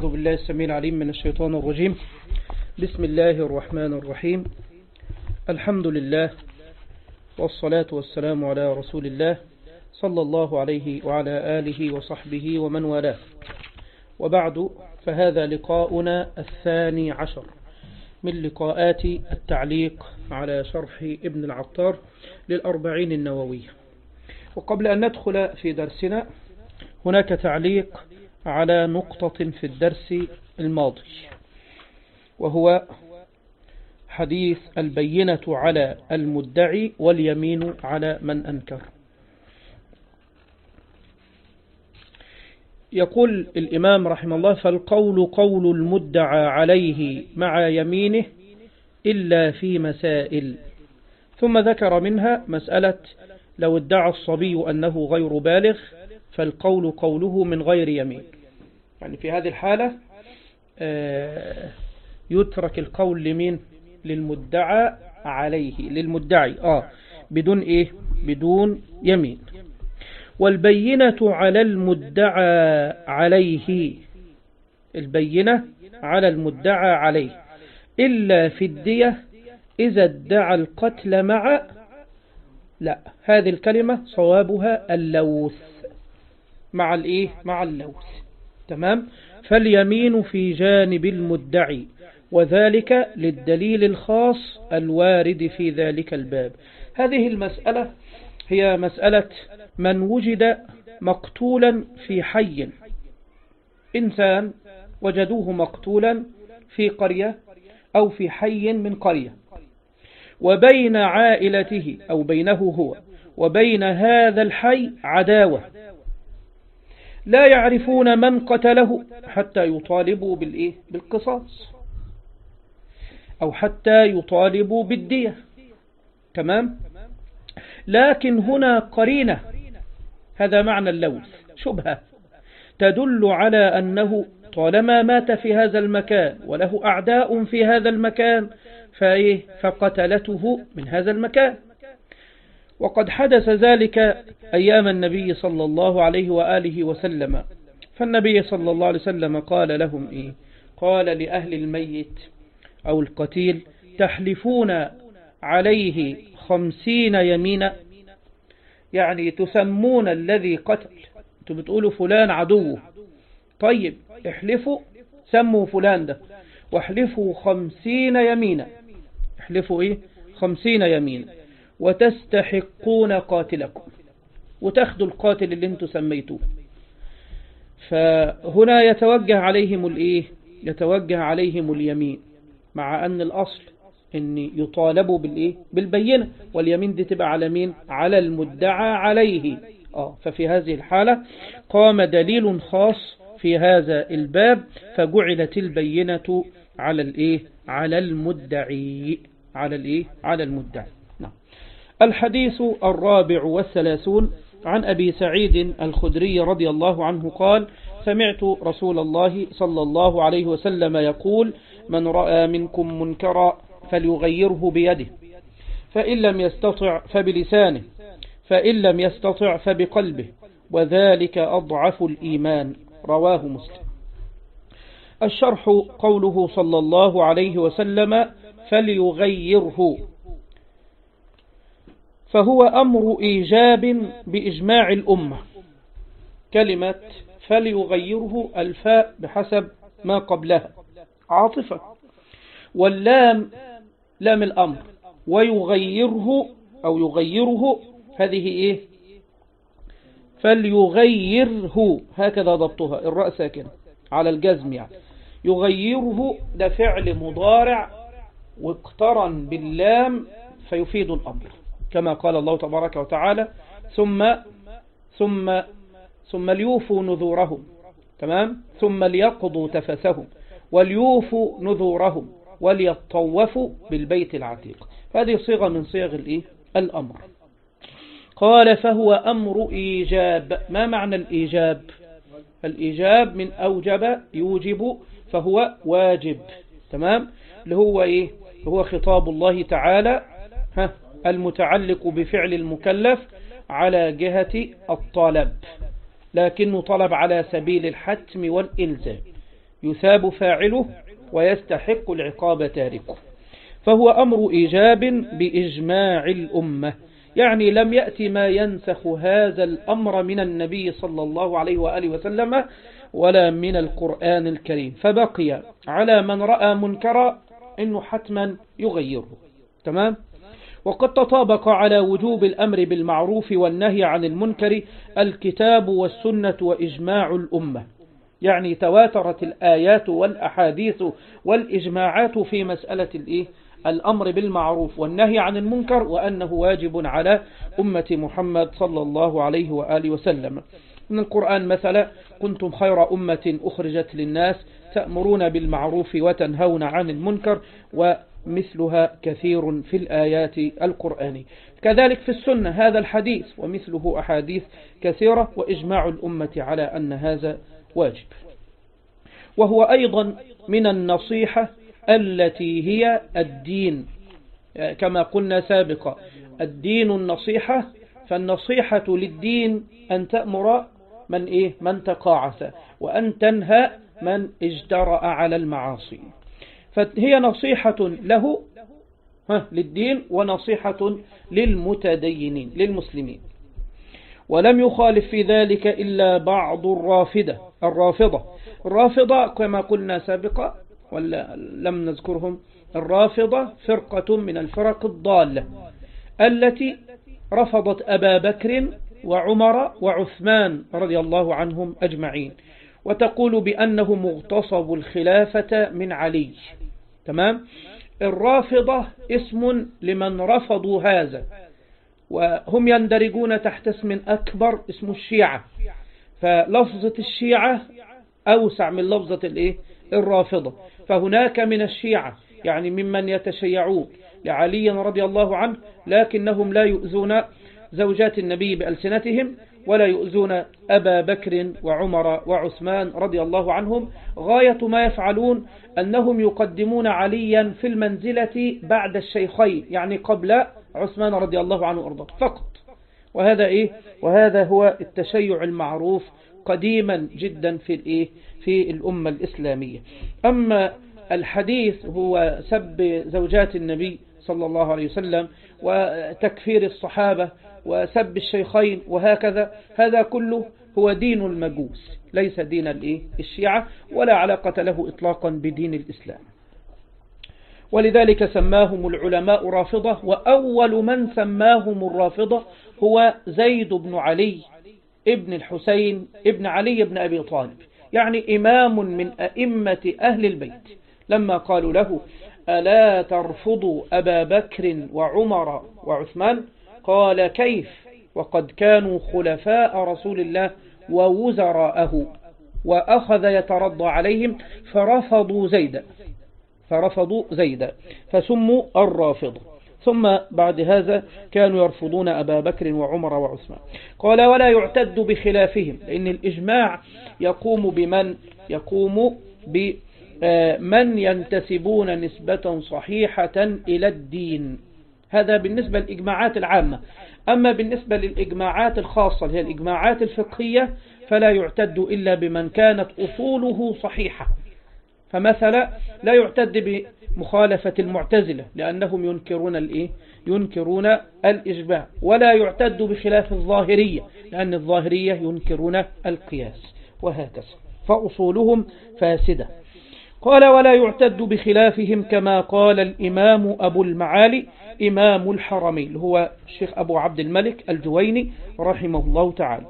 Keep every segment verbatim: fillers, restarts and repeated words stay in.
أعوذ بالله السميع العليم من الشيطان الرجيم. بسم الله الرحمن الرحيم. الحمد لله والصلاة والسلام على رسول الله صلى الله عليه وعلى آله وصحبه ومن والاه، وبعد، فهذا لقاؤنا الثاني عشر من لقاءات التعليق على شرح ابن العطار للأربعين النووية. وقبل أن ندخل في درسنا، هناك تعليق على نقطة في الدرس الماضي، وهو حديث البينة على المدعي واليمين على من أنكر. يقول الإمام رحمه الله: فالقول قول المدعى عليه مع يمينه إلا في مسائل. ثم ذكر منها مسألة لو ادعى الصبي أنه غير بالغ فالقول قوله من غير يمين، يعني في هذه الحالة يترك القول لمين؟ للمدعى عليه، للمدعي آه بدون إيه؟ بدون يمين. والبينة على المدعى عليه، البينة على المدعى عليه إلا في الدية إذا ادعى القتل مع، لا، هذه الكلمة صوابها اللوث، مع الإيه؟ مع اللوث. تمام. فاليمين في جانب المدعي، وذلك للدليل الخاص الوارد في ذلك الباب. هذه المسألة هي مسألة من وجد مقتولا في حي، إنسان وجدوه مقتولا في قرية أو في حي من قرية، وبين عائلته أو بينه هو وبين هذا الحي عداوة، لا يعرفون من قتله حتى يطالبوا بالإيه؟ بالقصاص، أو حتى يطالبوا بالدية. تمام. لكن هنا قرينة، هذا معنى اللوث، شبهة تدل على أنه طالما مات في هذا المكان وله أعداء في هذا المكان فإيه؟ فقتلته من هذا المكان. وقد حدث ذلك أيام النبي صلى الله عليه وآله وسلم، فالنبي صلى الله عليه وسلم قال لهم إيه؟ قال لأهل الميت أو القتيل: تحلفون عليه خمسين يمينا، يعني تسمون الذي قتل، انتوا بتقولوا فلان عدو، طيب احلفوا، سموا فلان ده واحلفوا خمسين يمينا، احلفوا ايه؟ خمسين يمينا، وتستحقون قاتلكم، وتاخذوا القاتل اللي انتوا سميتوه. فهنا يتوجه عليهم الايه؟ يتوجه عليهم اليمين، مع ان الاصل ان يطالبوا بالايه؟ بالبينة، واليمين دي تبقى على مين؟ على المدعى عليه. اه ففي هذه الحالة قام دليل خاص في هذا الباب، فجعلت البينة على الايه؟ على المدعي، على الايه؟ على المدعي. نعم. الحديث الرابع والثلاثون عن أبي سعيد الخدري رضي الله عنه قال: سمعت رسول الله صلى الله عليه وسلم يقول: من رأى منكم منكرا فليغيره بيده، فإن لم يستطع فبلسانه، فإن لم يستطع فبقلبه، وذلك أضعف الإيمان. رواه مسلم. الشرح قوله صلى الله عليه وسلم فليغيره، فهو أمر إيجاب بإجماع الأمة. كلمة فليغيره الفاء بحسب ما قبلها عاطفة، واللام لام الأمر، ويغيره أو يغيره هذه إيه؟ فليغيره، هكذا ضبطها، الراء ساكنة على الجزم، يعني يغيره ده فعل مضارع واقترن باللام فيفيد الأمر، كما قال الله تبارك وتعالى: ثم ثم ثم ليوفوا نذورهم، تمام، ثم ليقضوا تفثهم وليوفوا نذورهم وليطوفوا بالبيت العتيق. هذه صيغة من صيغ الإيه؟ الأمر. قال: فهو أمر إيجاب. ما معنى الإيجاب؟ الإيجاب من أوجب يوجب، فهو واجب. تمام. اللي هو إيه؟ هو خطاب الله تعالى ها المتعلق بفعل المكلف على جهة الطلب، لكنه طلب على سبيل الحتم والإلزام. يثاب فاعله ويستحق العقاب تاركه. فهو أمر إيجاب بإجماع الأمة، يعني لم يأتي ما ينسخ هذا الأمر من النبي صلى الله عليه وآله وسلم ولا من القرآن الكريم، فبقي على من رأى منكرا إنه حتما يغيره. تمام. وقد تطابق على وجوب الأمر بالمعروف والنهي عن المنكر الكتاب والسنة وإجماع الأمة، يعني تواترت الآيات والأحاديث والإجماعات في مسألة الإيه؟ الأمر بالمعروف والنهي عن المنكر، وأنه واجب على أمة محمد صلى الله عليه وآله وسلم. من القرآن مثلا: كنتم خير أمة أخرجت للناس تأمرون بالمعروف وتنهون عن المنكر، ومثلها كثير في الآيات القرآنية. كذلك في السنة هذا الحديث ومثله أحاديث كثيرة، وإجماع الأمة على أن هذا واجب. وهو أيضا من النصيحة التي هي الدين، كما قلنا سابقا: الدين النصيحة، فالنصيحة للدين أن تأمر من إيه من تقاعس، وأن تنهى من اجترأ على المعاصي. فهي نصيحة له للدين ونصيحة للمتدينين للمسلمين. ولم يخالف في ذلك إلا بعض الرافضة الرافضة الرافضة كما قلنا سابقا ولا لم نذكرهم؟ الرافضة فرقة من الفرق الضالة التي رفضت أبا بكر وعمر وعثمان رضي الله عنهم أجمعين، وتقول بأنه مغتصب الخلافة من علي. تمام. الرافضة اسم لمن رفضوا هذا، وهم يندرجون تحت اسم أكبر اسمه الشيعة، فلفظة الشيعة أوسع من لفظة الإيه؟ الرافضة. فهناك من الشيعة يعني ممن يتشيعون لعلي رضي الله عنه، لكنهم لا يؤذون زوجات النبي بألسنتهم، ولا يؤذون أبا بكر وعمر وعثمان رضي الله عنهم. غاية ما يفعلون أنهم يقدمون عليا في المنزلة بعد الشيخين، يعني قبل عثمان رضي الله عنه وأرضاه فقط. وهذا إيه؟ وهذا هو التشيع المعروف قديما جدا في الإيه؟ في الأمة الإسلامية. أما الحديث هو سب زوجات النبي صلى الله عليه وسلم وتكفير الصحابة وسب الشيخين وهكذا، هذا كله هو دين المجوس، ليس دين الإيه؟ الشيعة، ولا علاقة له إطلاقا بدين الإسلام. ولذلك سماهم العلماء رافضة، وأول من سماهم الرافضة هو زيد بن علي ابن الحسين ابن علي بن أبي طالب، يعني إمام من أئمة أهل البيت. لما قالوا له: ألا ترفضوا أبا بكر وعمر وعثمان؟ قال: كيف وقد كانوا خلفاء رسول الله ووزراءه، وأخذ يترضى عليهم فرفضوا زيدا فرفضوا زيدا فسموا الرافضة. ثم بعد هذا كانوا يرفضون أبا بكر وعمر وعثمان. قال: ولا يعتد بخلافهم، لأن الإجماع يقوم بمن يقوم بمن ينتسبون نسبة صحيحة إلى الدين. هذا بالنسبة للإجماعات العامة. أما بالنسبة للإجماعات الخاصة اللي هي الإجماعات الفقهية فلا يعتد إلا بمن كانت أصوله صحيحة. فمثلا لا يعتد بمخالفة المعتزلة لأنهم ينكرون الإيه؟ ينكرون الإجماع، ولا يعتد بخلاف الظاهرية لأن الظاهرية ينكرون القياس، وهكذا، فأصولهم فاسدة. قال: ولا يعتد بخلافهم، كما قال الإمام أبو المعالي إمام الحرمين اللي هو الشيخ أبو عبد الملك الجويني رحمه الله تعالى: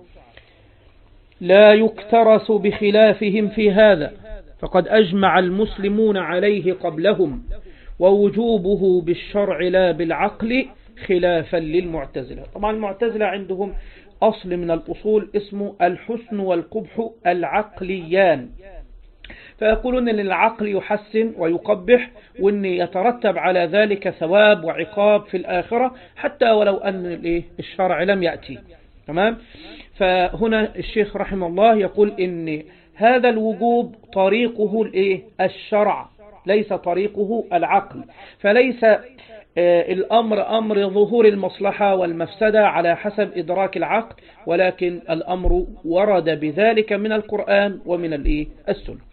لا يكترث بخلافهم في هذا، فقد أجمع المسلمون عليه قبلهم، ووجوبه بالشرع لا بالعقل، خلافا للمعتزلة. طبعا المعتزلة عندهم أصل من الأصول اسمه الحسن والقبح العقليان، فيقولون أن العقل يحسن ويقبح، وأن يترتب على ذلك ثواب وعقاب في الآخرة حتى ولو أن الشرع لم يأتي. تمام. فهنا الشيخ رحمه الله يقول إن هذا الوجوب طريقه الإيه؟ الشرع، ليس طريقه العقل. فليس الأمر أمر ظهور المصلحة والمفسدة على حسب إدراك العقل، ولكن الأمر ورد بذلك من القرآن ومن الإيه؟ السنة.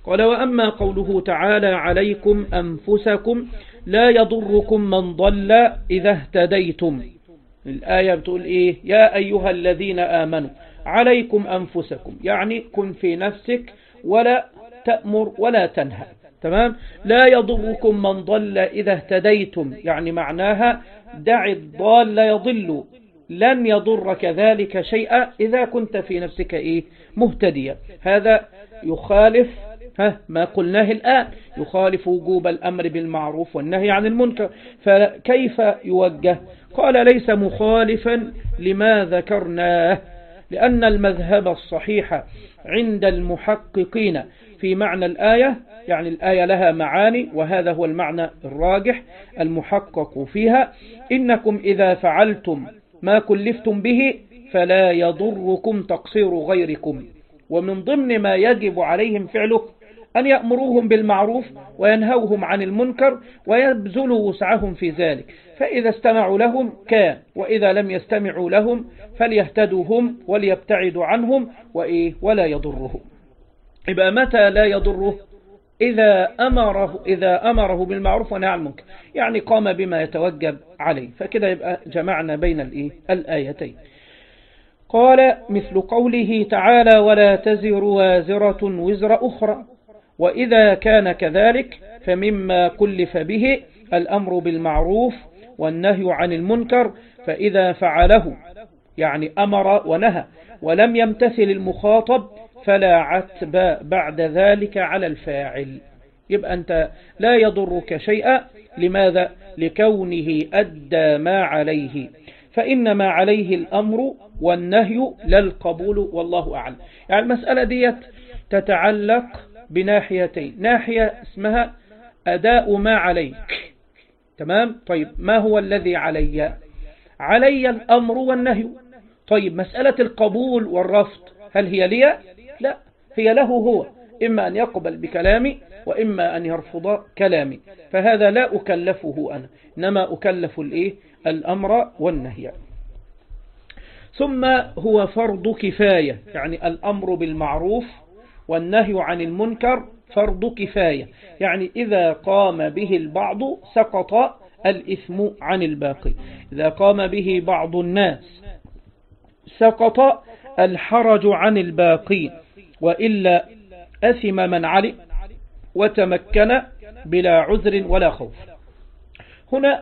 قال وأما قوله تعالى عليكم أنفسكم لا يضركم من ضل إذا اهتديتم. الآية بتقول إيه؟ يا أيها الذين آمنوا عليكم أنفسكم، يعني كن في نفسك ولا تأمر ولا تنهى. تمام؟ لا يضركم من ضل إذا اهتديتم، يعني معناها دع الضال يضل، لن يضرك ذلك شيئا إذا كنت في نفسك إيه؟ مهتديا. هذا يخالف ها ما قلناه الآن، يخالف وجوب الأمر بالمعروف والنهي عن المنكر، فكيف يوجه؟ قال ليس مخالفا لما ذكرناه، لأن المذهب الصحيح عند المحققين في معنى الآية، يعني الآية لها معاني وهذا هو المعنى الراجح المحقق فيها، إنكم إذا فعلتم ما كلفتم به فلا يضركم تقصير غيركم. ومن ضمن ما يجب عليهم فعله أن يأمروهم بالمعروف وينهوهم عن المنكر ويبذلوا وسعهم في ذلك، فإذا استمعوا لهم كان، وإذا لم يستمعوا لهم فليهتدوا هم وليبتعدوا عنهم وإيه ولا يضرهم. يبقى متى لا يضره؟ إذا أمره, إذا أمره بالمعروف ونهى عن المنكر، يعني قام بما يتوجب عليه، فكده يبقى جمعنا بين الإيه الآيتين. قال مثل قوله تعالى ولا تزر وازرة وزر أخرى، وإذا كان كذلك فمما كلف به الأمر بالمعروف والنهي عن المنكر، فإذا فعله يعني أمر ونهى ولم يمتثل المخاطب فلا عتب بعد ذلك على الفاعل. يبقى أنت لا يضرك شيئا، لماذا؟ لكونه أدى ما عليه، فإنما عليه الأمر والنهي لا القبول، والله أعلم. يعني المسألة ديت تتعلق بناحيتين، ناحية اسمها أداء ما عليك، تمام؟ طيب ما هو الذي علي؟ علي الأمر والنهي. طيب مسألة القبول والرفض هل هي لي؟ لا، هي له هو، إما أن يقبل بكلامي وإما أن يرفض كلامي، فهذا لا أكلفه أنا، إنما أكلف الإيه؟ الأمر والنهي. ثم هو فرض كفاية، يعني الأمر بالمعروف والنهي عن المنكر فرض كفاية، يعني إذا قام به البعض سقط الإثم عن الباقي، إذا قام به بعض الناس سقط الحرج عن الباقي، وإلا أثم من علي وتمكن بلا عذر ولا خوف. هنا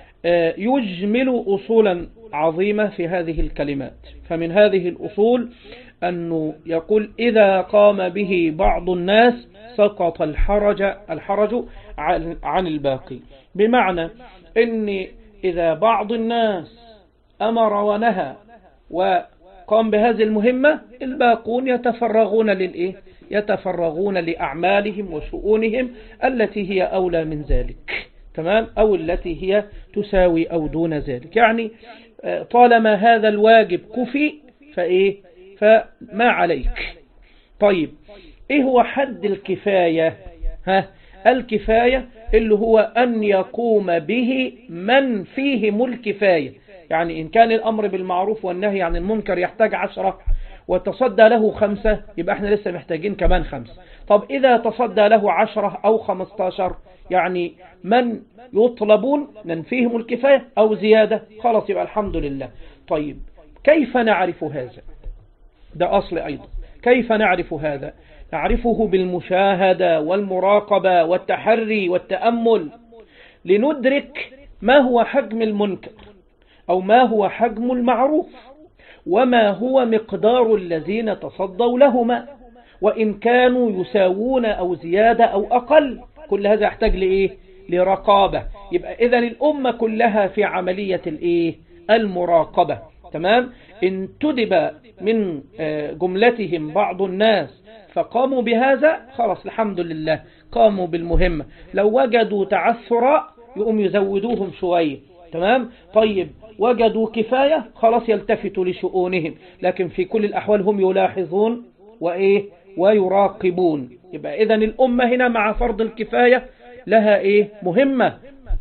يجمل أصولا عظيمة في هذه الكلمات، فمن هذه الأصول أنه يقول إذا قام به بعض الناس سقط الحرج الحرج عن الباقي، بمعنى أن إذا بعض الناس أمر ونهى وقام بهذه المهمة، الباقون يتفرغون للإيه؟ يتفرغون لأعمالهم وشؤونهم التي هي أولى من ذلك، تمام؟ أو التي هي تساوي أو دون ذلك، يعني طالما هذا الواجب كفي فإيه؟ فما عليك. طيب إيه هو حد الكفاية؟ ها؟ الكفاية اللي هو أن يقوم به من فيهم الكفاية، يعني إن كان الأمر بالمعروف والنهي عن المنكر يحتاج عشرة وتصدى له خمسة، يبقى احنا لسه محتاجين كمان خمسة. طب إذا تصدى له عشرة أو خمستاشر، يعني من يطلبون من فيهم الكفاية أو زيادة، خلاص يبقى الحمد لله. طيب كيف نعرف هذا؟ ده أصل أيضا. كيف نعرف هذا؟ نعرفه بالمشاهدة والمراقبة والتحري والتأمل، لندرك ما هو حجم المنكر أو ما هو حجم المعروف وما هو مقدار الذين تصدوا لهما، وإن كانوا يساوون أو زيادة أو أقل. كل هذا يحتاج لإيه؟ لرقابة. يبقى إذن الأمة كلها في عملية الإيه؟ المراقبة، تمام؟ إن تدب من جملتهم بعض الناس فقاموا بهذا، خلاص الحمد لله قاموا بالمهمة. لو وجدوا تعثرا يقوم يزودوهم شوية، تمام؟ طيب وجدوا كفاية، خلاص يلتفتوا لشؤونهم، لكن في كل الأحوال هم يلاحظون وإيه؟ ويراقبون. يبقى إذن الأمة هنا مع فرض الكفاية لها إيه؟ مهمة،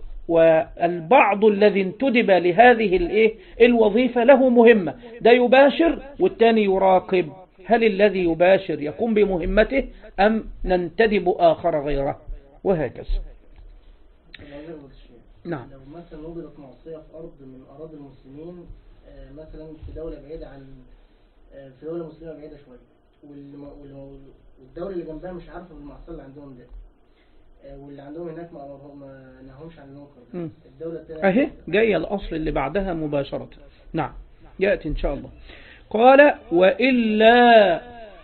والبعض الذي انتدب لهذه الإيه؟ الوظيفة له مهمة، ده يباشر والتاني يراقب. هل الذي يباشر يقوم بمهمته أم ننتدب آخر غيره، وهكذا. نعم. لو مثلا وجدت معصية في أرض من أراضي المسلمين، مثلا في دولة بعيدة عن في دولة مسلمة بعيدة شوية، والدولة اللي جنبها مش عارفة بالمعصية اللي عندهم ده، واللي عندهم هناك ما نهوش عن المنكر، الدولة الثانية اهي جاية الأصل اللي بعدها مباشرة. نعم يأتي إن شاء الله. قال وإلا،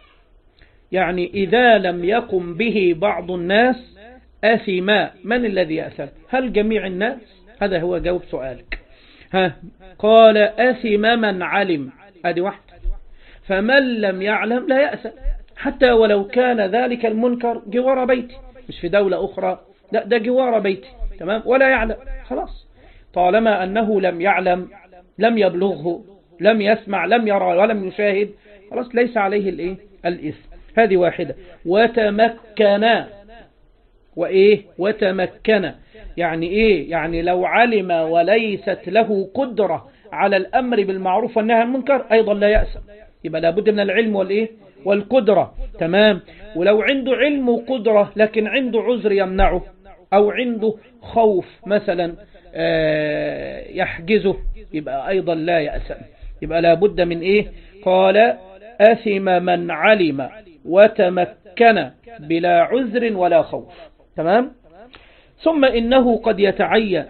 يعني إذا لم يقم به بعض الناس أثما. من الذي يأثم؟ هل جميع الناس؟ هذا هو جواب سؤالك. ها قال أثم من علم، هذه واحدة. فمن لم يعلم لا يأثم، حتى ولو كان ذلك المنكر جوار بيتي، مش في دولة أخرى، لا ده جوار بيتي، تمام، ولا يعلم، خلاص. طالما أنه لم يعلم، لم يبلغه، لم يسمع، لم يرى ولم يشاهد، خلاص ليس عليه الإيه؟ الإثم. هذه واحدة. وتمكن، وإيه؟ وتمكن يعني إيه؟ يعني لو علم وليست له قدرة على الأمر بالمعروف والنهي عن المنكر أيضا لا يأثم. يبقى لابد من العلم والإيه؟ والقدرة، تمام. ولو عنده علم وقدرة لكن عنده عذر يمنعه، أو عنده خوف مثلا يحجزه، يبقى أيضا لا يأثم. يبقى لابد من إيه؟ قال أثم من علم وتمكن بلا عذر ولا خوف، تمام. ثم إنه قد يتعين،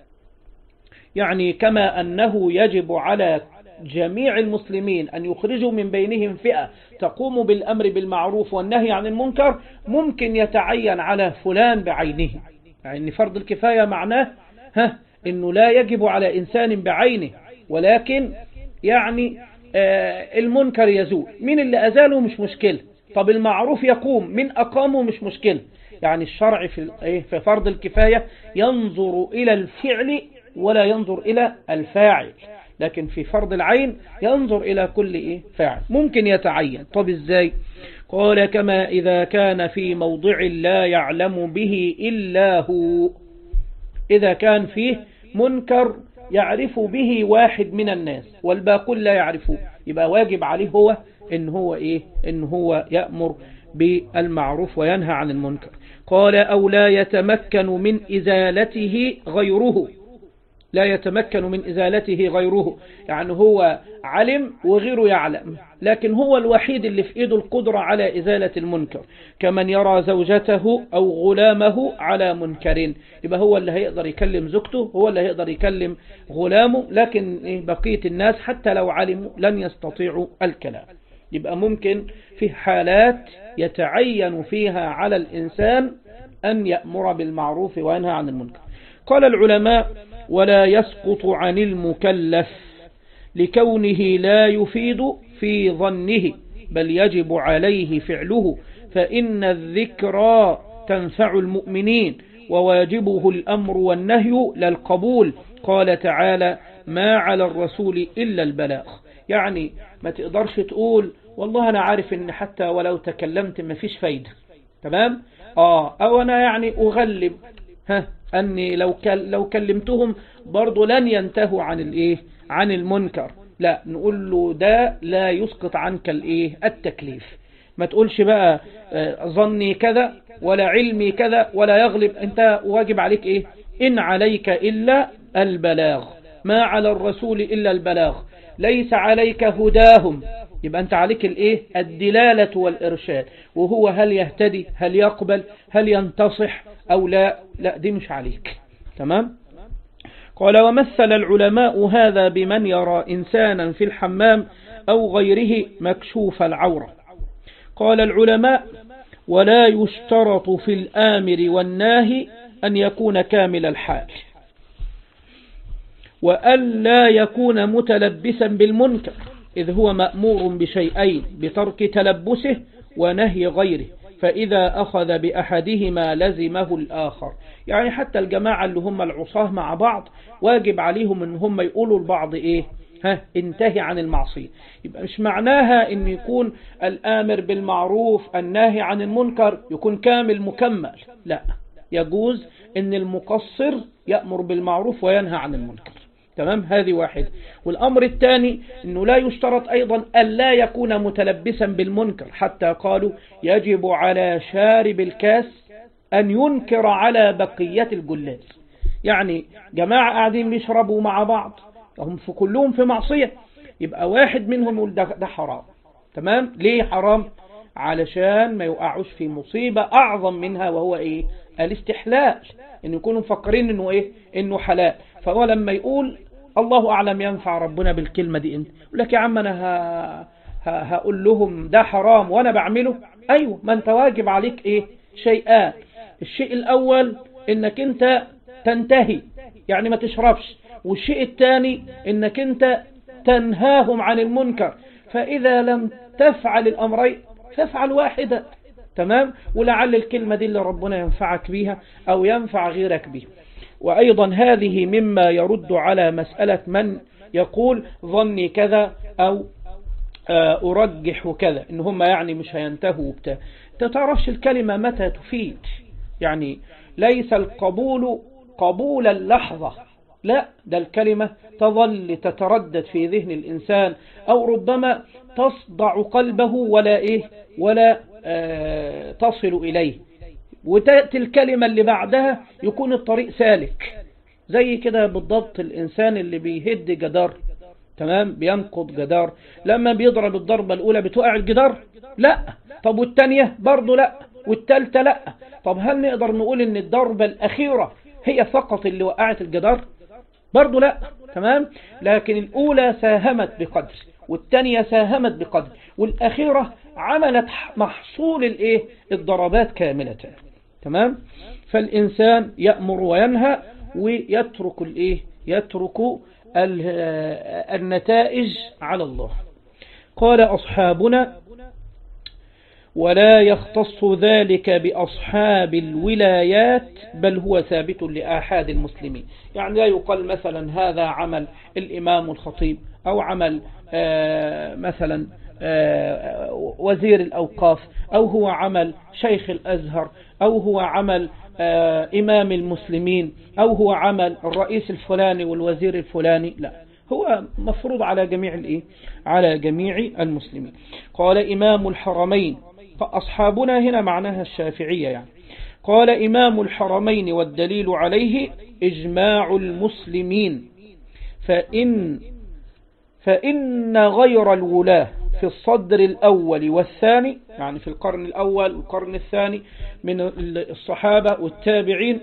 يعني كما أنه يجب على جميع المسلمين أن يخرجوا من بينهم فئة تقوم بالأمر بالمعروف والنهي عن المنكر، ممكن يتعين على فلان بعينه. يعني فرض الكفاية معناه ها إنه لا يجب على إنسان بعينه، ولكن يعني آه المنكر يزول، من اللي أزاله مش مشكلة، طب المعروف يقوم، من أقامه مش مشكلة. يعني الشرع في في فرض الكفاية ينظر إلى الفعل ولا ينظر إلى الفاعل، لكن في فرض العين ينظر إلى كل إيه؟ فاعل. ممكن يتعين. طب إزاي؟ قال كما إذا كان في موضع لا يعلم به إلا هو. إذا كان فيه منكر يعرف به واحد من الناس والباقون لا يعرفوه، يبقى واجب عليه هو إن هو إيه؟ إن هو يأمر بالمعروف وينهى عن المنكر. قال أو لا يتمكن من إزالته غيره. لا يتمكن من إزالته غيره، يعني هو علم وغيره يعلم، لكن هو الوحيد اللي في إيده القدرة على إزالة المنكر، كمن يرى زوجته أو غلامه على منكر. يبقى هو اللي هيقدر يكلم زوجته، هو اللي هيقدر يكلم غلامه، لكن بقية الناس حتى لو علموا لن يستطيعوا الكلام. يبقى ممكن في حالات يتعين فيها على الإنسان أن يأمر بالمعروف وينهى عن المنكر. قال العلماء ولا يسقط عن المكلف لكونه لا يفيد في ظنه، بل يجب عليه فعله، فإن الذكرى تنفع المؤمنين وواجبه الأمر والنهي للقبول. قال تعالى ما على الرسول إلا البلاغ. يعني ما تقدرش تقول والله أنا عارف إن حتى ولو تكلمت ما فيش فايدة، تمام، آه أو أنا يعني أغلب ها أني لو لو كلمتهم برضو لن ينتهوا عن الإيه؟ عن المنكر. لا، نقول له ده لا يسقط عنك الإيه؟ التكليف. ما تقولش بقى ظني كذا ولا علمي كذا ولا يغلب، أنت واجب عليك إيه؟ إن عليك إلا البلاغ، ما على الرسول إلا البلاغ، ليس عليك هداهم. يبقى أنت عليك الإيه؟ الدلالة والإرشاد، وهو هل يهتدي، هل يقبل، هل ينتصح أو لا، لا دي مش عليك، تمام. قال ومثل العلماء هذا بمن يرى إنسانا في الحمام أو غيره مكشوف العورة. قال العلماء ولا يشترط في الآمر والناهي أن يكون كامل الحال، وألا يكون متلبسا بالمنكر، إذ هو مأمور بشيئين بترك تلبسه ونهي غيره، فإذا أخذ بأحدهما لزمه الآخر. يعني حتى الجماعة اللي هم العصاه مع بعض واجب عليهم ان هم يقولوا لبعض ايه؟ ها انتهي عن المعصية. يبقى مش معناها ان يكون الآمر بالمعروف الناهي عن المنكر يكون كامل مكمل، لا، يجوز ان المقصر يأمر بالمعروف وينهى عن المنكر، تمام، هذه واحد. والأمر الثاني أنه لا يشترط أيضا أن لا يكون متلبسا بالمنكر، حتى قالوا يجب على شارب الكاس أن ينكر على بقية الجلاس. يعني جماعة قاعدين بيشربوا مع بعض، هم في كلهم في معصية، يبقى واحد منهم يقول ده, ده حرام. تمام، ليه حرام؟ علشان ما يوقعوش في مصيبة أعظم منها، وهو إيه؟ الاستحلال، إن يكونوا مفكرين إنه إيه؟ إنه حلال. فهو لما يقول الله أعلم ينفع ربنا بالكلمة دي، أنت يقول لك يا عم أنا ها ها هقول لهم ده حرام وأنا بعمله. أيوه، ما أنت واجب عليك إيه؟ شيئان. الشيء الأول إنك أنت تنتهي، يعني ما تشربش. والشيء الثاني إنك أنت تنهاهم عن المنكر. فإذا لم تفعل الأمرين فافعل واحدة. تمام، ولعل الكلمة دي اللي ربنا ينفعك بيها أو ينفع غيرك بيها. وأيضا هذه مما يرد على مسألة من يقول ظني كذا أو أرجح كذا، إن هم يعني مش هينتهوا بتاع. تتعرفش الكلمة متى تفيد، يعني ليس القبول قبول اللحظة، لا، ده الكلمة تظل تتردد في ذهن الإنسان، أو ربما تصدع قلبه ولا إيه ولا آه تصل إليه، وتأتي الكلمة اللي بعدها يكون الطريق سالك. زي كده بالضبط الإنسان اللي بيهد جدار، تمام، بينقض جدار، لما بيضرب الضربة الأولى بتوقع الجدار؟ لا. طب والتانية برضو لا، والتالتة لا. طب هل نقدر نقول ان الضربة الأخيرة هي فقط اللي وقعت الجدار؟ برضو لا. تمام، لكن الأولى ساهمت بقدر، والتانية ساهمت بقدر، والأخيرة عملت محصول الايه الضربات كاملة. تمام، فالإنسان يأمر وينهى ويترك الايه يترك النتائج على الله. قال أصحابنا ولا يختص ذلك بأصحاب الولايات، بل هو ثابت لآحاد المسلمين. يعني لا يقال مثلا هذا عمل الإمام الخطيب، أو عمل آه مثلا آه وزير الأوقاف، أو هو عمل شيخ الأزهر، أو هو عمل آه إمام المسلمين، أو هو عمل الرئيس الفلاني والوزير الفلاني. لا، هو مفروض على جميع الإيه؟ على جميع المسلمين. قال إمام الحرمين، فأصحابنا هنا معناها الشافعية يعني. قال إمام الحرمين والدليل عليه إجماع المسلمين، فإن فإن غير الولاة في الصدر الأول والثاني، يعني في القرن الأول والقرن الثاني من الصحابة والتابعين،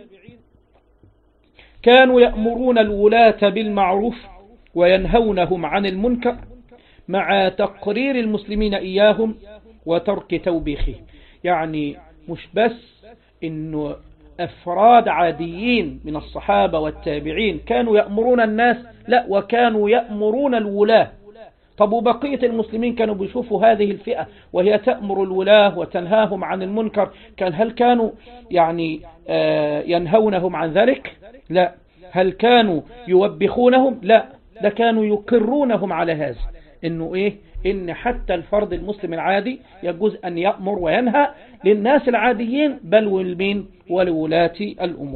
كانوا يأمرون الولاة بالمعروف وينهونهم عن المنكر، مع تقرير المسلمين إياهم وترك توبيخهم. يعني مش بس إنه أفراد عاديين من الصحابة والتابعين كانوا يأمرون الناس، لا، وكانوا يأمرون الولاة. طب وبقية المسلمين كانوا بيشوفوا هذه الفئة وهي تأمر الولاة وتنهاهم عن المنكر، كان هل كانوا يعني آه ينهونهم عن ذلك؟ لا. هل كانوا يوبخونهم؟ لا، ده كانوا يقرونهم على هذا، إنه إيه؟ إن حتى الفرد المسلم العادي يجوز أن يأمر وينهى للناس العاديين، بل والمين ولولاة الأمور.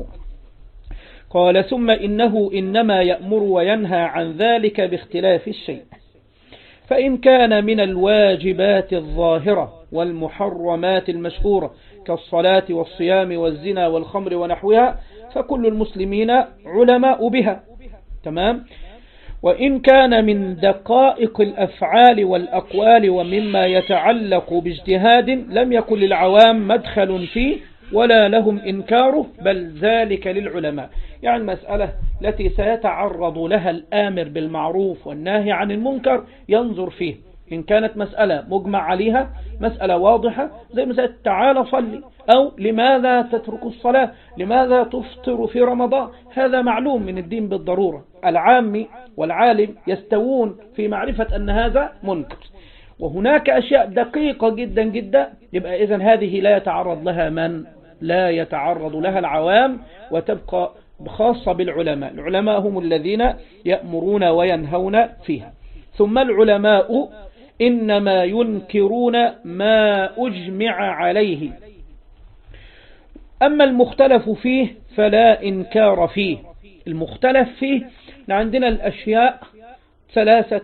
قال ثم إنه إنما يأمر وينهى عن ذلك باختلاف الشيء، فإن كان من الواجبات الظاهرة والمحرمات المشهورة كالصلاة والصيام والزنا والخمر ونحوها فكل المسلمين علماء بها. تمام. وإن كان من دقائق الأفعال والأقوال ومما يتعلق باجتهاد لم يكن للعوام مدخل فيه ولا لهم إنكاره، بل ذلك للعلماء. يعني المسألة التي سيتعرض لها الآمر بالمعروف والناهي عن المنكر ينظر فيه، إن كانت مسألة مجمع عليها، مسألة واضحة زي مسألة تعالى صلي، أو لماذا تترك الصلاة، لماذا تفطر في رمضان، هذا معلوم من الدين بالضرورة، العام والعالم يستوون في معرفة أن هذا منكر. وهناك أشياء دقيقة جدا جدا، يبقى إذن هذه لا يتعرض لها من لا يتعرض لها العوام، وتبقى خاصة بالعلماء. العلماء هم الذين يأمرون وينهون فيها. ثم العلماء إنما ينكرون ما أجمع عليه، أما المختلف فيه فلا إنكار فيه. المختلف فيه عندنا الأشياء ثلاثة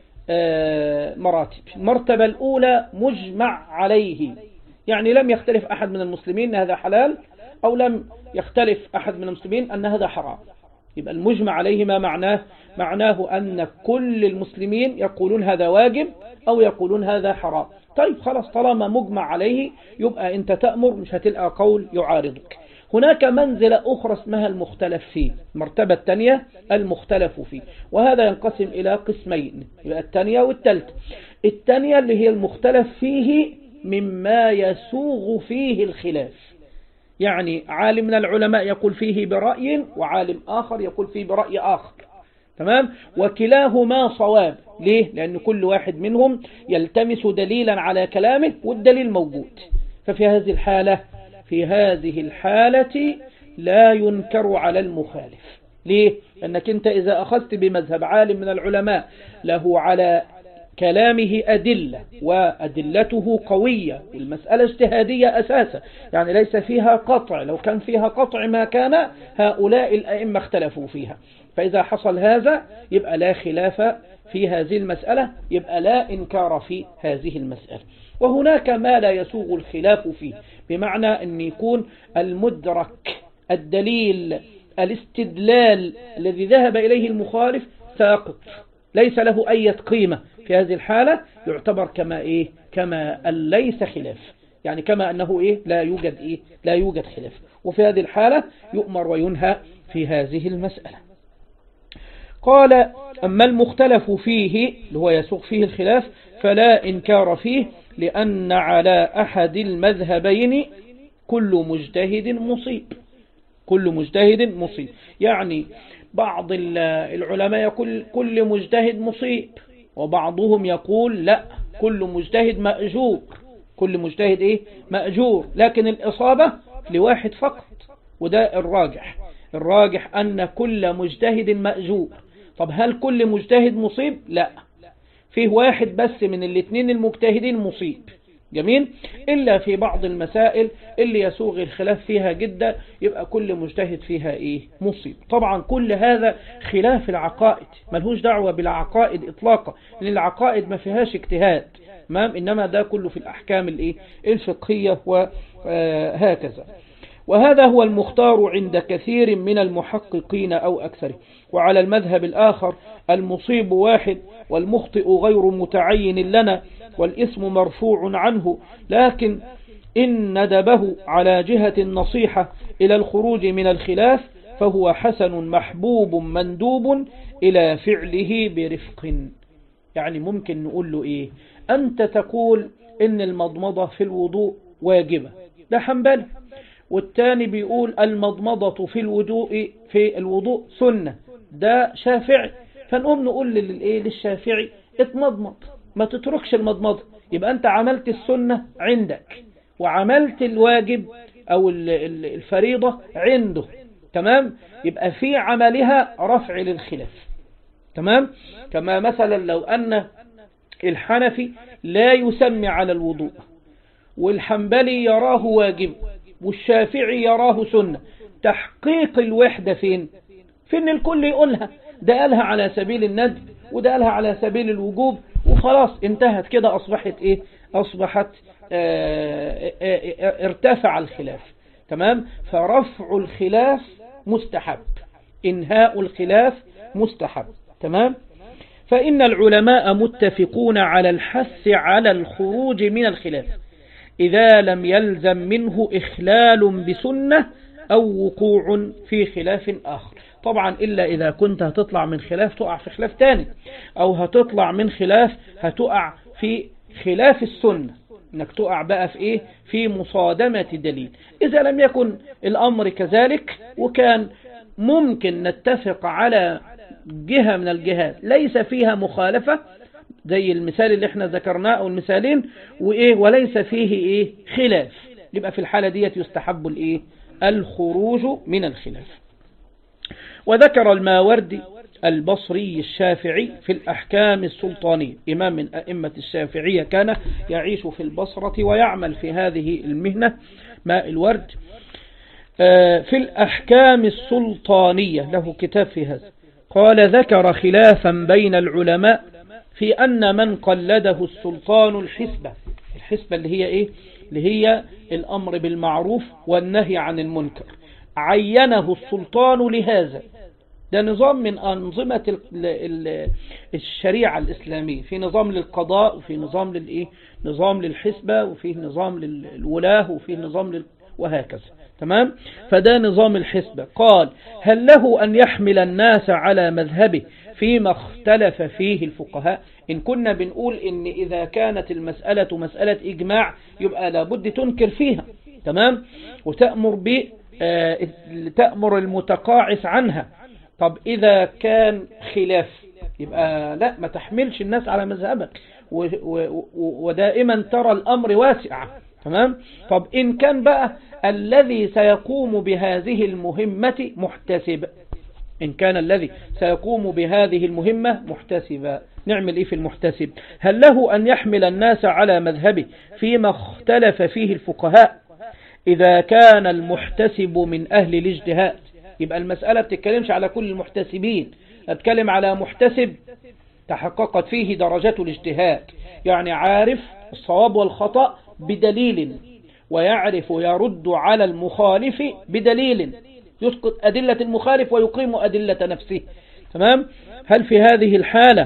مراتب. المرتبة الأولى مجمع عليه، يعني لم يختلف أحد من المسلمين أن هذا حلال، أو لم يختلف أحد من المسلمين أن هذا حرام. يبقى المجمع عليه ما معناه؟ معناه أن كل المسلمين يقولون هذا واجب أو يقولون هذا حرام. طيب خلاص، طالما مجمع عليه يبقى أنت تأمر، مش هتلقى قول يعارضك. هناك منزلة أخرى اسمها المختلف فيه، المرتبة الثانية المختلف فيه، وهذا ينقسم إلى قسمين، يبقى الثانية والثالثة. الثانية اللي هي المختلف فيه مما يسوغ فيه الخلاف، يعني عالم من العلماء يقول فيه برأي وعالم آخر يقول فيه برأي آخر، تمام؟ وكلاهما صواب. ليه؟ لأن كل واحد منهم يلتمس دليلا على كلامه والدليل موجود. ففي هذه الحالة في هذه الحالة لا ينكر على المخالف. ليه؟ لأنك أنت إذا أخذت بمذهب عالم من العلماء له على كلامه أدلة وأدلته قوية، والمسألة اجتهادية أساسا، يعني ليس فيها قطع، لو كان فيها قطع ما كان هؤلاء الأئمة اختلفوا فيها. فإذا حصل هذا يبقى لا خلاف في هذه المسألة، يبقى لا إنكار في هذه المسألة. وهناك ما لا يسوغ الخلاف فيه، بمعنى أن يكون المدرك الدليل الاستدلال الذي ذهب إليه المخالف ساقط، ليس له أي قيمة. في هذه الحالة يعتبر كما إيه؟ كما أن ليس خلاف، يعني كما أنه إيه؟ لا يوجد إيه؟ لا يوجد خلاف. وفي هذه الحالة يؤمر وينهى في هذه المسألة. قال: أما المختلف فيه اللي هو يسوق فيه الخلاف فلا إنكار فيه، لأن على أحد المذهبين كل مجتهد مصيب. كل مجتهد مصيب، يعني بعض العلماء يقول كل مجتهد مصيب، وبعضهم يقول لا، كل مجتهد مأجور. كل مجتهد إيه؟ مأجور، لكن الإصابة لواحد فقط، وده الراجح. الراجح أن كل مجتهد مأجور. طب هل كل مجتهد مصيب؟ لا، فيه واحد بس من الاثنين المجتهدين مصيب. جميل، إلا في بعض المسائل اللي يسوغ الخلاف فيها جدا يبقى كل مجتهد فيها إيه؟ مصيب. طبعا كل هذا خلاف العقائد، ملهوش دعوة بالعقائد إطلاقا، لأن العقائد ما فيهاش اجتهاد، إنما ده كله في الأحكام الإيه؟ الفقهية وهكذا. وهذا هو المختار عند كثير من المحققين أو أكثره. وعلى المذهب الآخر المصيب واحد والمخطئ غير متعين لنا، والإثم مرفوع عنه، لكن إن ندبه على جهة النصيحة إلى الخروج من الخلاف فهو حسن محبوب مندوب إلى فعله برفق. يعني ممكن نقول له إيه؟ أنت تقول إن المضمضة في الوضوء واجبة، ده حنبلي، والتاني بيقول المضمضة في الوضوء في الوضوء سنة، ده شافعي. فنقوم نقول للشافعي اتمضمض، ما تتركش المضمضة، يبقى أنت عملت السنة عندك وعملت الواجب أو الفريضة عنده، تمام؟ يبقى في عملها رفع للخلاف، تمام؟ كما مثلا لو أن الحنفي لا يسمي على الوضوء، والحنبلي يراه واجب، والشافعي يراه سنة، تحقيق الوحدة فين؟ فين الكل يقولها، ده قالها على سبيل الندب وده قالها على سبيل الوجوب، وخلاص انتهت كده، أصبحت إيه؟ أصبحت اه اه ارتفع الخلاف، تمام؟ فرفع الخلاف مستحب، إنهاء الخلاف مستحب، تمام؟ فإن العلماء متفقون على الحث على الخروج من الخلاف إذا لم يلزم منه إخلال بسنة أو وقوع في خلاف آخر. طبعا إلا إذا كنت هتطلع من خلاف تقع في خلاف تاني، أو هتطلع من خلاف هتقع في خلاف السنة، إنك تقع بقى في إيه؟ في مصادمة دليل. إذا لم يكن الأمر كذلك وكان ممكن نتفق على جهة من الجهات ليس فيها مخالفة، زي المثال اللي احنا ذكرناه أو المثالين، وإيه؟ وليس فيه إيه؟ خلاف، يبقى في الحالة دي يستحب الإيه؟ الخروج من الخلاف. وذكر الماوردي البصري الشافعي في الأحكام السلطانية، إمام من أئمة الشافعية كان يعيش في البصرة ويعمل في هذه المهنة ماء الورد، في الأحكام السلطانية له كتاب في هذا. قال ذكر خلافا بين العلماء في أن من قلده السلطان الحسبة، الحسبة اللي هي إيه؟ اللي هي الأمر بالمعروف والنهي عن المنكر، عينه السلطان لهذا. ده نظام من أنظمة الشريعة الإسلامية، في نظام للقضاء وفي نظام للإيه؟ نظام للحسبة وفي نظام للولاة وفي نظام لل... وهكذا. تمام؟ فده نظام الحسبة. قال هل له أن يحمل الناس على مذهبه فيما اختلف فيه الفقهاء؟ إن كنا بنقول إن إذا كانت المسألة مسألة إجماع يبقى لابد تنكر فيها. تمام؟ وتأمر ب تأمر المتقاعس عنها. طب إذا كان خلاف يبقى لا، ما تحملش الناس على مذهبك، ودائما ترى الأمر واسع. تمام؟ طب إن كان بقى الذي سيقوم بهذه المهمة محتسب، إن كان الذي سيقوم بهذه المهمة محتسبا، نعمل إيه في المحتسب؟ هل له أن يحمل الناس على مذهبه فيما اختلف فيه الفقهاء إذا كان المحتسب من أهل الاجتهاد؟ يبقى المسألة بتتكلمش على كل المحتسبين، أتكلم على محتسب تحققت فيه درجات الاجتهاد، يعني عارف الصواب والخطأ بدليل، ويعرف يرد على المخالف بدليل، يسقط أدلة المخالف ويقيم أدلة نفسه. تمام؟ هل في هذه الحالة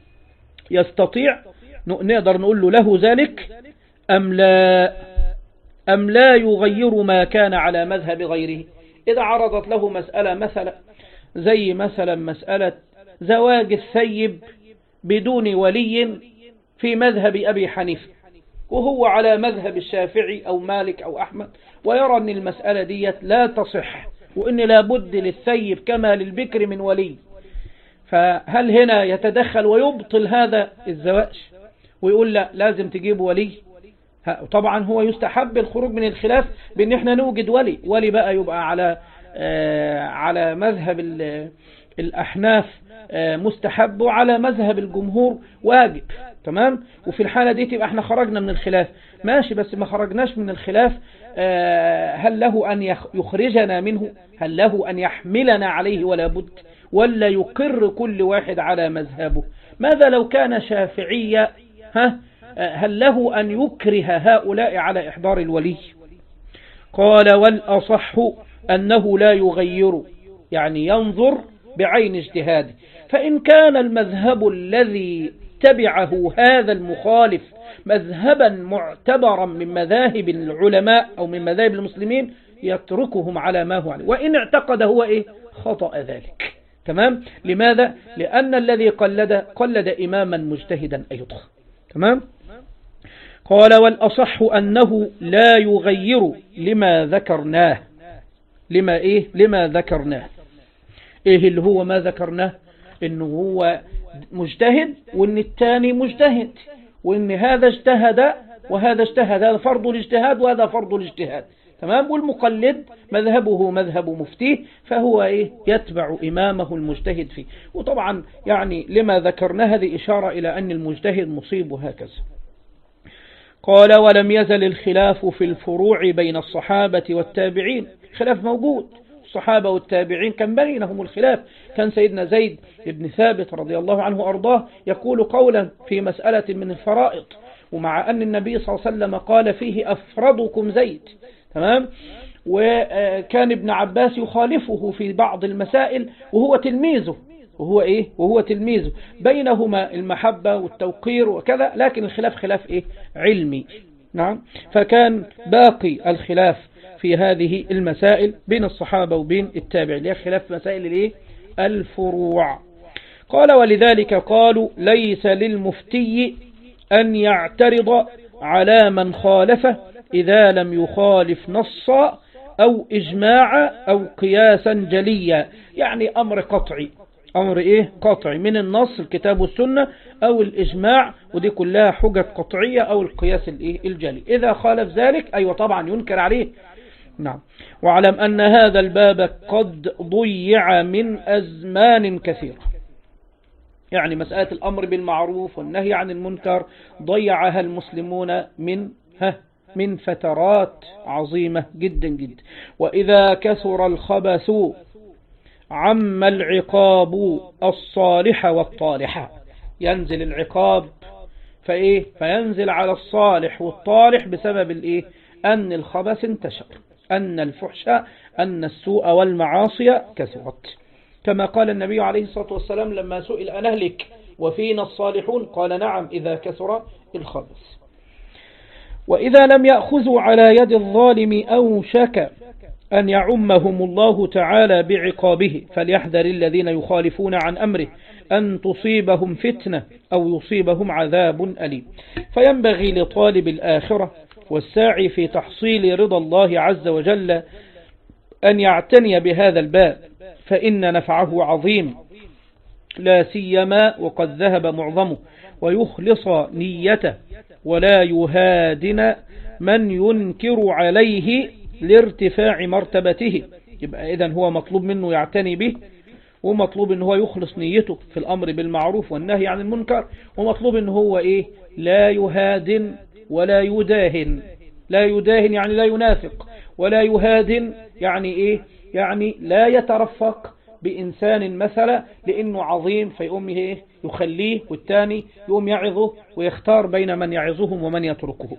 يستطيع نقدر نقول له له ذلك أم لا؟ أم لا يغير ما كان على مذهب غيره؟ إذا عرضت له مسألة مثلا زي مثلا مسألة زواج الثيب بدون ولي في مذهب أبي حنيفة، وهو على مذهب الشافعي أو مالك أو أحمد، ويرى أن المسألة دي لا تصح، وأن لابد للثيب كما للبكر من ولي، فهل هنا يتدخل ويبطل هذا الزواج ويقول لا لازم تجيب ولي؟ طبعا هو يستحب الخروج من الخلاف بأن احنا نوجد ولي، ولي بقى يبقى على آه على مذهب الأحناف آه مستحب، وعلى مذهب الجمهور واجب. تمام؟ وفي الحالة دي تبقى احنا خرجنا من الخلاف، ماشي، بس ما خرجناش من الخلاف. آه هل له أن يخرجنا منه؟ هل له أن يحملنا عليه ولا بد، ولا يقر كل واحد على مذهبه؟ ماذا لو كان شافعيا؟ ها هل له أن يكره هؤلاء على إحضار الولي؟ قال والأصح أنه لا يغير، يعني ينظر بعين اجتهاده، فإن كان المذهب الذي تبعه هذا المخالف مذهبا معتبرا من مذاهب العلماء أو من مذاهب المسلمين يتركهم على ما هو عليه، وإن اعتقد هو إيه خطأ ذلك. تمام؟ لماذا؟ لأن الذي قلد قلد إماما مجتهدا أيضا. تمام؟ قال والأصح أنه لا يغير لما ذكرناه. لما إيه؟ لما ذكرناه. إيه اللي هو ما ذكرناه؟ إنه هو مجتهد وإن الثاني مجتهد، وإن هذا اجتهد وهذا اجتهد، هذا فرض الاجتهاد وهذا فرض الاجتهاد. تمام؟ والمقلد مذهبه مذهب مفتيه، فهو إيه؟ يتبع إمامه المجتهد فيه. وطبعا يعني لما ذكرنا هذه إشارة إلى أن المجتهد مصيب وهكذا. قال ولم يزل الخلاف في الفروع بين الصحابة والتابعين، خلاف موجود، الصحابة والتابعين كان بينهم الخلاف. كان سيدنا زيد بن ثابت رضي الله عنه أرضاه يقول قولا في مسألة من الفرائض، ومع أن النبي صلى الله عليه وسلم قال فيه أفرضكم زيد. تمام؟ وكان ابن عباس يخالفه في بعض المسائل وهو تلميذه، وهو إيه؟ وهو تلميذه، بينهما المحبة والتوقير وكذا، لكن الخلاف خلاف إيه؟ علمي. نعم؟ فكان باقي الخلاف في هذه المسائل بين الصحابة وبين التابعين، اللي خلاف مسائل الإيه؟ الفروع. قال ولذلك قالوا ليس للمفتي أن يعترض على من خالفه إذا لم يخالف نصا أو إجماعا أو قياسا جليا، يعني أمر قطعي، أمر إيه؟ قطعي من النص الكتاب والسنة أو الإجماع، ودي كلها حجة قطعية، أو القياس الإيه؟ الجلي. إذا خالف ذلك أيوة طبعا ينكر عليه. نعم. واعلم أن هذا الباب قد ضيع من أزمان كثيرة، يعني مسألة الأمر بالمعروف والنهي عن المنكر ضيعها المسلمون من ها من فترات عظيمة جدا جدا. وإذا كثر الخبث عم العقاب الصالح والطالح، ينزل العقاب فإيه فينزل على الصالح والطالح بسبب الإيه أن الخبث انتشر، أن الفحش، أن السوء والمعاصي كثرت، كما قال النبي عليه الصلاة والسلام لما سئل أنهلك وفينا الصالحون قال نعم إذا كثر الخبث. وإذا لم يأخذوا على يد الظالم أوشك أن يعمهم الله تعالى بعقابه، فليحذر الذين يخالفون عن أمره أن تصيبهم فتنة أو يصيبهم عذاب أليم. فينبغي لطالب الآخرة والساعي في تحصيل رضا الله عز وجل أن يعتني بهذا الباب، فإن نفعه عظيم لا سيما وقد ذهب معظمه، ويخلص نيته ولا يهادن من ينكر عليه لارتفاع مرتبته. يبقى إذن هو مطلوب منه يعتني به، ومطلوب أنه هو يخلص نيته في الأمر بالمعروف والنهي عن المنكر، ومطلوب أنه هو إيه لا يهادن ولا يداهن. لا يداهن يعني لا ينافق، ولا يهادن يعني إيه يعني لا يترفق بإنسان مثلا لأنه عظيم فيقوم إيه يخليه، والتاني يقوم يعظه ويختار بين من يعظهم ومن يتركه.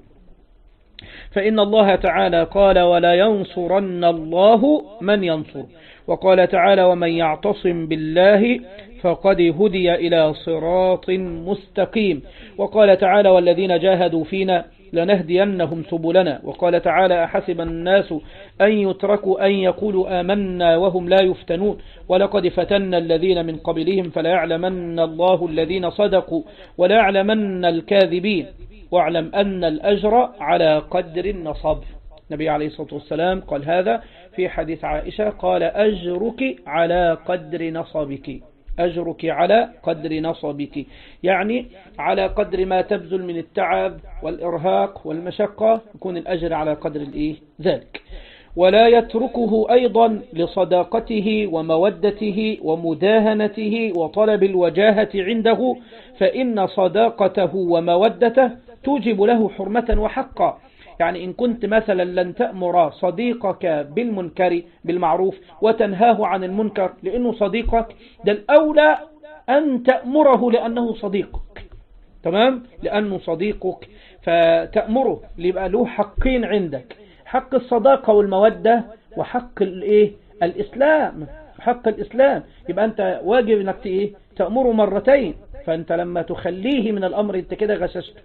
فإن الله تعالى قال ولا ينصرن الله من ينصر، وقال تعالى ومن يعتصم بالله فقد هدي إلى صراط مستقيم، وقال تعالى والذين جاهدوا فينا لنهدينهم سبلنا، وقال تعالى أحسب الناس أن يتركوا أن يقولوا آمنا وهم لا يفتنون ولقد فتنا الذين من قبلهم فلا يعلمن الله الذين صدقوا ولا يعلمن الكاذبين واعلم أن الأجر على قدر النصب. النبي عليه الصلاة والسلام قال هذا في حديث عائشة، قال أجرك على قدر نصبك، أجرك على قدر نصبك، يعني على قدر ما تبذل من التعب والإرهاق والمشقة يكون الأجر على قدر الإيه ذلك. ولا يتركه أيضا لصداقته ومودته ومداهنته وطلب الوجاهة عنده، فإن صداقته ومودته توجب له حرمة وحقا. يعني إن كنت مثلا لن تأمر صديقك بالمنكر بالمعروف وتنهاه عن المنكر لأنه صديقك، ده الأولى أن تأمره لأنه صديقك، تمام، لأنه صديقك فتأمره، ليبقى له حقين عندك، حق الصداقة والمودة وحق الإيه الإسلام، حق الإسلام. يبقى أنت واجب أنك إيه تأمره مرتين، فأنت لما تخليه من الأمر أنت كده غششته.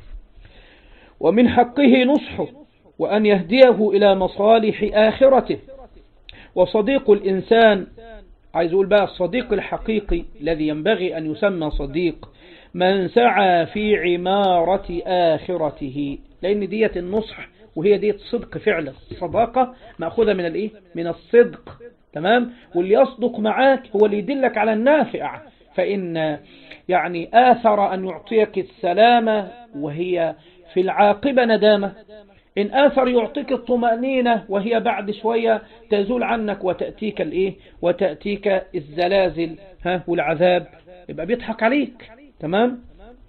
ومن حقه نصحه وأن يهديه إلى مصالح آخرته. وصديق الإنسان، عايز أقول بقى الصديق الحقيقي الذي ينبغي أن يسمى صديق من سعى في عمارة آخرته، لأن دية النصح وهي دية صدق فعلا. الصداقة مأخوذة من الإيه من الصدق، تمام، واللي يصدق معاك هو اللي يدلك على النافع. فإن يعني آثر أن يعطيك السلامة وهي في العاقبة ندامة، إن آثر يعطيك الطمأنينة وهي بعد شوية تزول عنك وتأتيك الإيه وتأتيك الزلازل ها والعذاب، يبقى بيضحك عليك، تمام.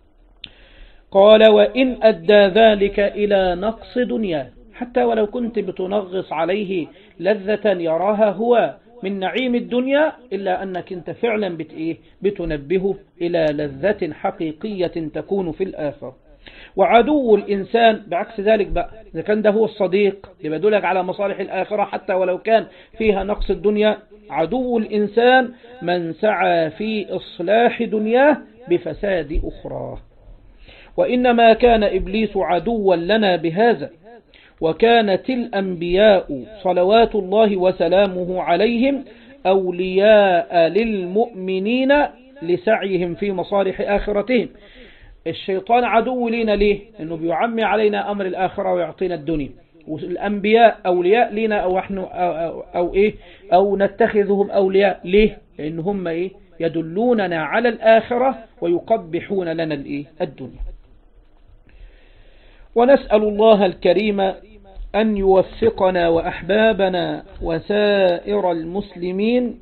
قال وإن أدى ذلك إلى نقص دنيا، حتى ولو كنت بتنغص عليه لذة يراها هو من نعيم الدنيا، إلا أنك انت فعلا بت إيه بتنبهه إلى لذة حقيقية تكون في الآخرة. وعدو الإنسان بعكس ذلك بقى، إذا كان ده هو الصديق يبقى يدلك على مصالح الآخرة حتى ولو كان فيها نقص الدنيا. عدو الإنسان من سعى في إصلاح دنياه بفساد أخرى. وإنما كان إبليس عدوا لنا بهذا، وكانت الأنبياء صلوات الله وسلامه عليهم أولياء للمؤمنين لسعيهم في مصالح آخرتهم. الشيطان عدو لنا ليه؟ إنه بيعمي علينا أمر الآخرة ويعطينا الدنيا، والأنبياء أولياء لنا أو, إحنا أو, أو, أو, إيه أو نتخذهم أولياء ليه؟ لأن هم إيه يدلوننا على الآخرة ويقبحون لنا الإيه الدنيا. ونسأل الله الكريم أن يوفقنا وأحبابنا وسائر المسلمين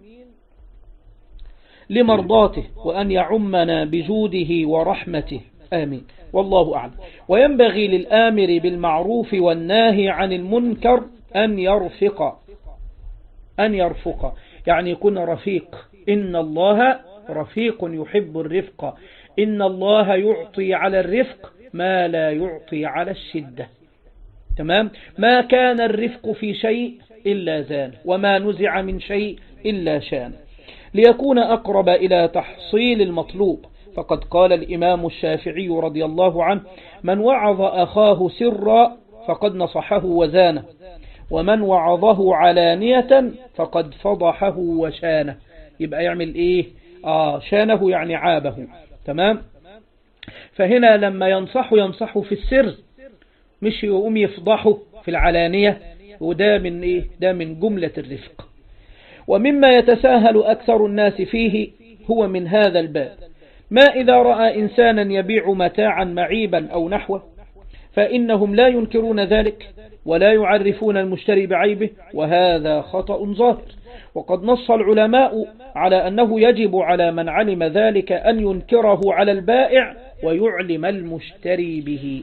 لمرضاته، وأن يعمنا بجوده ورحمته، آمين، والله أعلم. وينبغي للآمر بالمعروف والناهي عن المنكر أن يرفق أن يرفق يعني يكون رفيق. إن الله رفيق يحب الرفق، إن الله يعطي على الرفق ما لا يعطي على الشدة. تمام. ما كان الرفق في شيء إلا زان، وما نزع من شيء إلا شان، ليكون أقرب إلى تحصيل المطلوب. فقد قال الإمام الشافعي رضي الله عنه: من وعظ أخاه سرا فقد نصحه وزانه، ومن وعظه علانية فقد فضحه وشانه. يبقى يعمل إيه؟ آه شانه يعني عابه. تمام. فهنا لما ينصحه ينصحه في السر، مش يقوم يفضحه في العلانية، وده من إيه؟ ده من جملة الرفق. ومما يتساهل أكثر الناس فيه هو من هذا الباب: ما إذا رأى إنسانا يبيع متاعا معيبا أو نحوه، فإنهم لا ينكرون ذلك ولا يعرفون المشتري بعيبه، وهذا خطأ ظاهر. وقد نص العلماء على أنه يجب على من علم ذلك أن ينكره على البائع ويعلم المشتري به.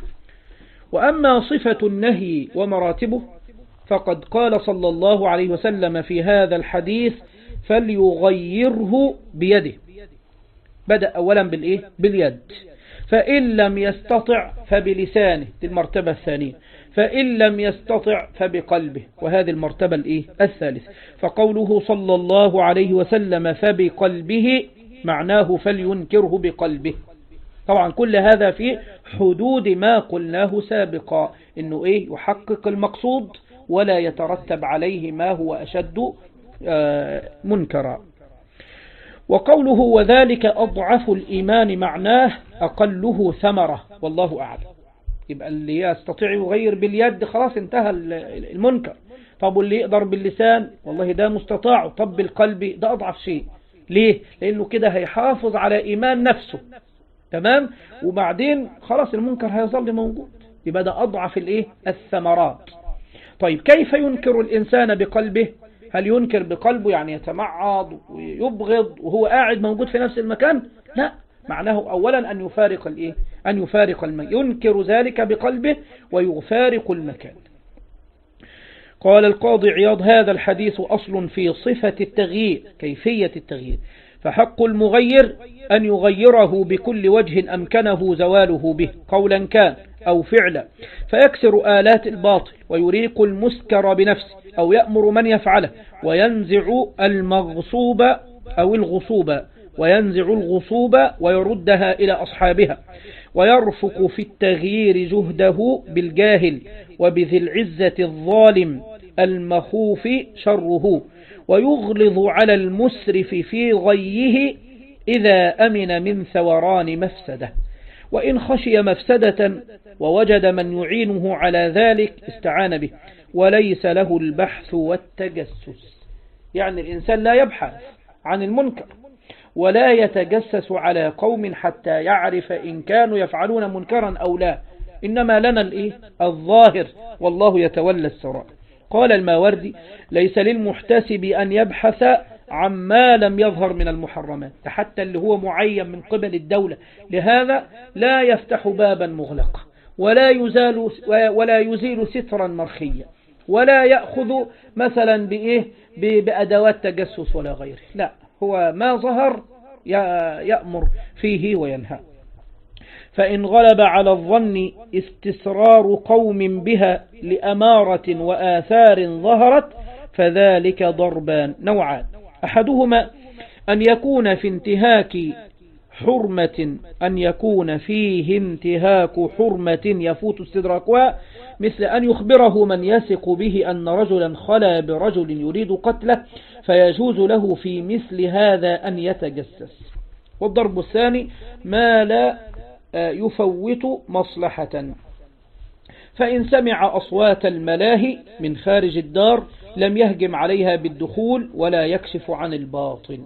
وأما صفة النهي ومراتبه فقد قال صلى الله عليه وسلم في هذا الحديث: فليغيره بيده. بدأ أولا بالإيه؟ باليد. فإن لم يستطع فبلسانه، دي المرتبة الثانية. فإن لم يستطع فبقلبه، وهذه المرتبة الإيه؟ الثالثة. فقوله صلى الله عليه وسلم فبقلبه معناه فلينكره بقلبه. طبعا كل هذا في حدود ما قلناه سابقا، إنه إيه؟ يحقق المقصود ولا يترتب عليه ما هو أشد منكرا. وقوله وذلك أضعف الإيمان معناه أقله ثمرة، والله أعلم. يبقى اللي يستطيع يغير باليد خلاص انتهى المنكر. طب واللي يقدر باللسان، والله ده مستطاع. طب بالقلب ده أضعف شيء. ليه؟ لأنه كده هيحافظ على إيمان نفسه. تمام. وبعدين خلاص المنكر هيظل موجود. يبقى ده أضعف الإيه؟ الثمرات. طيب كيف ينكر الإنسان بقلبه؟ هل ينكر بقلبه يعني يتمعض ويبغض وهو قاعد موجود في نفس المكان؟ لا، معناه أولا أن يفارق الإيه؟ أن يفارق المكان. ينكر ذلك بقلبه ويفارق المكان. قال القاضي عياض: هذا الحديث أصل في صفة التغيير، كيفية التغيير، فحق المغير أن يغيره بكل وجه أمكنه زواله به، قولا كان أو فعلا، فيكسر آلات الباطل ويريق المسكر بنفسه، أو يأمر من يفعله، وينزع المغصوب أو الغصوب وينزع الغصوب ويردها إلى أصحابها، ويرفق في التغيير جهده بالجاهل وبذي العزة الظالم المخوف شره، ويغلظ على المسرف في غيه إذا أمن من ثوران مفسده، وإن خشي مفسدة ووجد من يعينه على ذلك استعان به، وليس له البحث والتجسس. يعني الإنسان لا يبحث عن المنكر ولا يتجسس على قوم حتى يعرف إن كانوا يفعلون منكرا أو لا، إنما لنا الإيه؟ الظاهر، والله يتولى السرائر. قال الماوردي: ليس للمحتسب أن يبحث عما لم يظهر من المحرمات، حتى اللي هو معين من قبل الدولة، لهذا لا يفتح بابا مغلقا، ولا يزال ولا يزيل سترا مرخيا، ولا يأخذ مثلا بإيه؟ بأدوات تجسس ولا غيره. لا، هو ما ظهر يأمر فيه وينهى. فإن غلب على الظن استسرار قوم بها لأمارة وآثار ظهرت فذلك ضربان نوعان: أحدهما أن يكون في انتهاك حرمة أن يكون فيه انتهاك حرمة يفوت استدراكها، مثل أن يخبره من يثق به أن رجلا خلا برجل يريد قتله فيجوز له في مثل هذا أن يتجسس. والضرب الثاني ما لا يفوت مصلحة، فإن سمع أصوات الملاهي من خارج الدار لم يهجم عليها بالدخول ولا يكشف عن الباطل.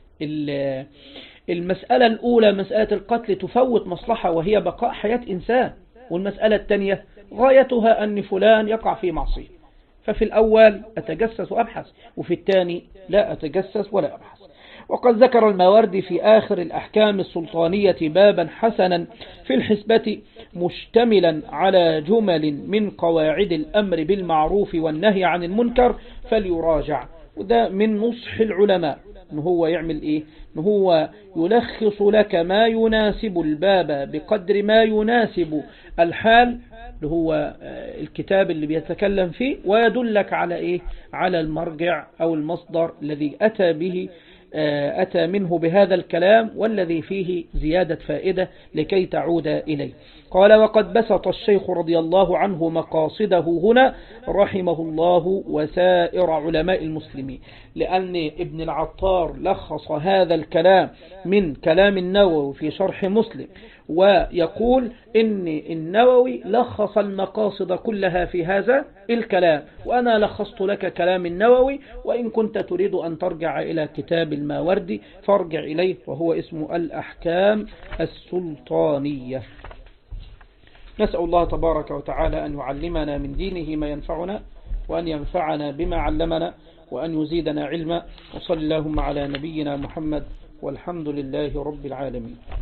المسألة الأولى مسألة القتل تفوت مصلحة وهي بقاء حياة إنسان، والمسألة الثانية غايتها أن فلان يقع في معصية، ففي الأول أتجسس وأبحث، وفي الثاني لا أتجسس ولا أبحث. وقد ذكر الماوردي في آخر الأحكام السلطانية بابا حسنا في الحسبة مشتملا على جمل من قواعد الأمر بالمعروف والنهي عن المنكر، فليراجع. وده من نصح العلماء، إن هو يعمل إيه؟ إن هو يلخص لك ما يناسب الباب بقدر ما يناسب الحال اللي هو الكتاب اللي بيتكلم فيه، ويدلك على إيه؟ على المرجع أو المصدر الذي أتى به أتى منه بهذا الكلام والذي فيه زيادة فائدة لكي تعود إليه. قال: وقد بسط الشيخ رضي الله عنه مقاصده هنا رحمه الله وسائر علماء المسلمين، لأن ابن العطار لخص هذا الكلام من كلام النووي في شرح مسلم، ويقول إن النووي لخص المقاصد كلها في هذا الكلام، وأنا لخصت لك كلام النووي، وإن كنت تريد أن ترجع إلى كتاب الماوردي فارجع إليه، وهو اسمه الأحكام السلطانية. نسأل الله تبارك وتعالى أن يعلمنا من دينه ما ينفعنا، وأن ينفعنا بما علمنا، وأن يزيدنا علما. وصلى اللهم على نبينا محمد، والحمد لله رب العالمين.